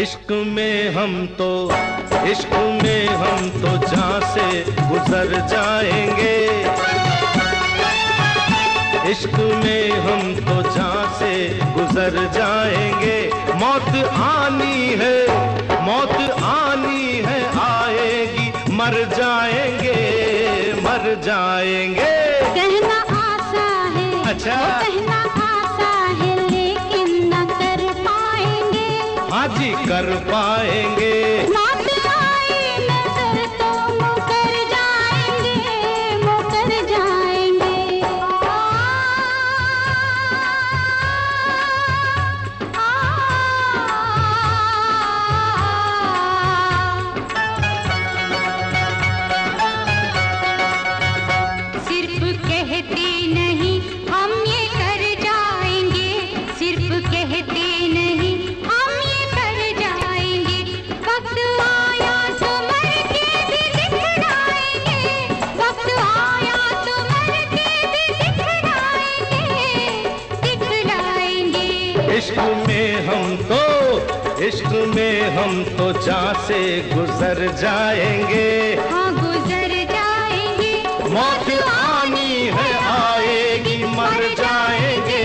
इश्क में हम तो जहाँ से गुजर जाएंगे। इश्क में हम तो जहाँ से गुजर जाएंगे। मौत आनी है आएगी, मर जाएंगे कहना आसा है, अच्छा कहना आसा है, लेकिन न कर पाएंगे। हाँ जी कर पाएंगे। मौत आए नजर तो मुकर जाएंगे, मुकर जाएंगे। सिर्फ कहते नहीं हम ये कर जाएंगे, सिर्फ कहते नहीं हम ये कर जाएंगे। वक्त आया तो मर के भी दिखलाएंगे, वक्त आया तो मर के भी दिखलाएंगे। इश्क में हम तो जहाँ से गुजर जाएंगे। हाँ गुजर जाएंगे। मौत आनी है आएगी, मर जाएंगे।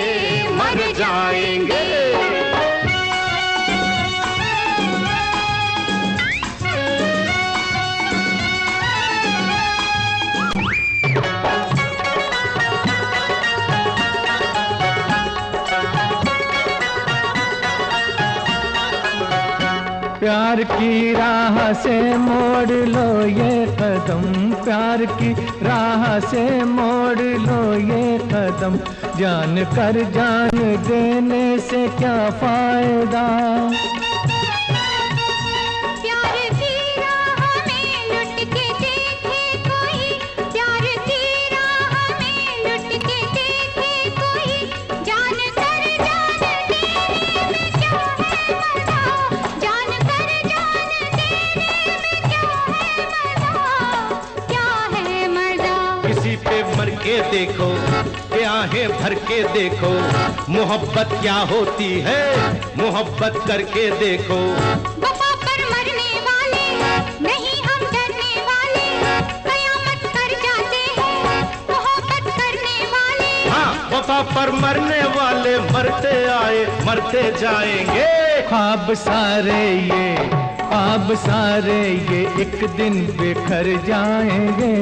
प्यार की राह से मोड़ लो ये कदम, प्यार की राह से मोड़ लो ये कदम। जान कर जान देने से क्या फायदा। प्यार की राह में लुट के देखे कोई, प्यार की राह में लुट के देखे कोई। जान कर जान देने में क्या है मजा, जान कर जान देने में क्या है मजा। किसी पे मर के देखो, आंखें भर के देखो, मोहब्बत क्या होती है, मोहब्बत करके देखो। वफा पर मरने वाले नहीं हम डरने वाले, कयामत कर जाते हैं मोहब्बत करने वाले। हाँ वफा पर मरने वाले मरते आए मरते जाएंगे। ख्वाब सारे ये एक दिन बिखर जाएंगे।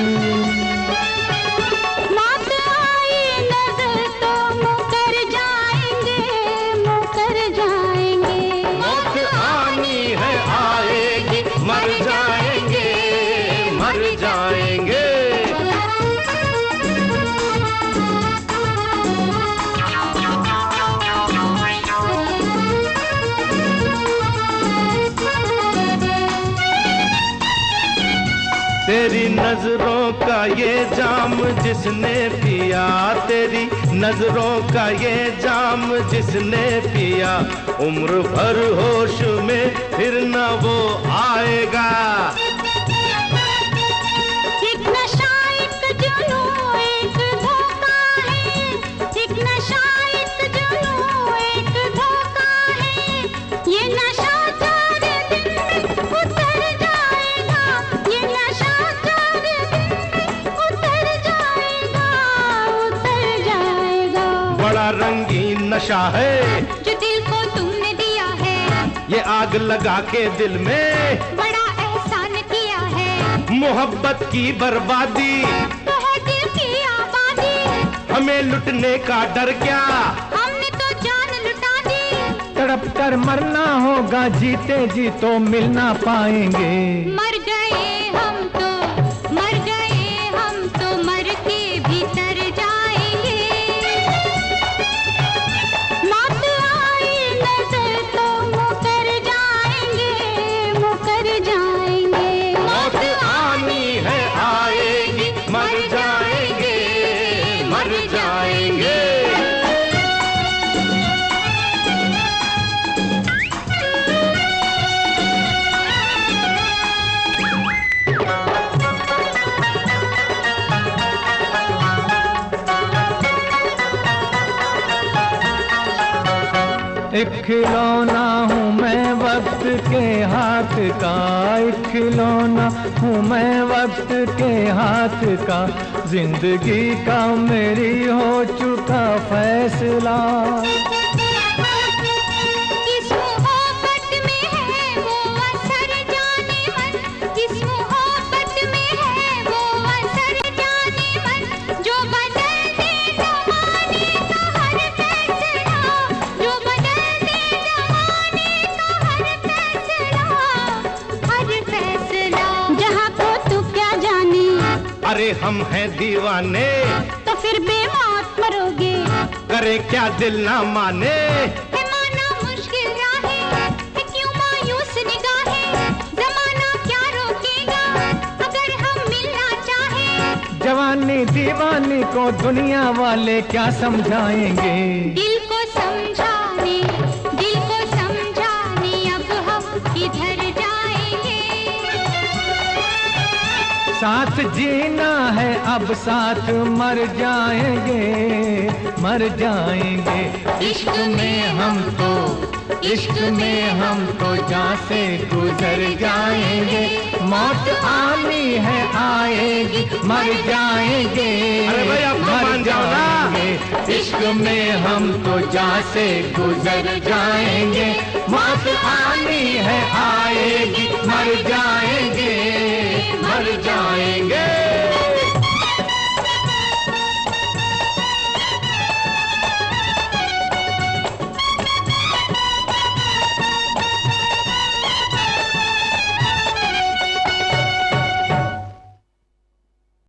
मौत आए नजर तो मुकर जाएंगे, मुकर जाएंगे। मौत आनी है आएगी, मर जाएंगे। तेरी नजरों का ये जाम जिसने पिया, तेरी नजरों का ये जाम जिसने पिया, उम्र भर होश में फिर न वो आएगा। एक नशा एक जुनून एक धोखा है, एक नशा एक जुनून एक धोखा है। ये नशा 4 दिन में उतर जाएगा, ये नशा 4 दिन में उतर जाएगा, उतर जाएगा। बड़ा रंगीन नशा है जो दिल को तुमने दिया है, ये आग लगा के दिल में बड़ा एहसान किया है। मोहब्बत की बर्बादी तो है दिल की आबादी, हमें लुटने का डर क्या, हमने तो जान लुटा दी। तड़प कर मरना होगा, जीते जी तो मिल ना पाएंगे। मर गए हम तो, मर गए हम तो मर के भीतर जाएंगे। मौत आए नजर तो मुकर जाएंगे, मुकर जाएंगे। मौत आनी है आएगी, मर जाएंगे। एक खिलौना हूँ मैं वक्त के हाथ का, एक खिलौना हूँ मैं वक्त के हाथ का, जिंदगी का मेरी हो चुका फैसला। किस मोहब्बत में है वो असर जाने मन, किस मोहब्बत में है वो असर जाने मन, जो बदल दे जमाने का हर फैसला, जो बदल दे जमाने का हर फैसला, हर फैसला। जहाँ को तू क्या जाने, अरे हम हैं दीवाने, तो फिर बेमौत मरोगे, करे क्या दिल ना माने। है माना मुश्किल राहें, है क्यों मायूस निगाहें, जमाना क्या रोकेगा अगर हम मिलना चाहें। जवानी दीवानी को दुनिया वाले क्या समझाएंगे, दिल को समझाने अब हम किधर जाएंगे। साथ जीना है अब साथ मर जाएंगे, मर जाएंगे। इश्क में हम तो, इश्क में हम तो जान से गुजर जाएंगे, मौत आनी है आएगी मर जाएंगे। अरे भाई आप तो मान जाओ ना। इश्क में हम तो जान से गुजर जाएंगे, मौत आनी है आएगी मर जाएंगे, मर जाएंगे।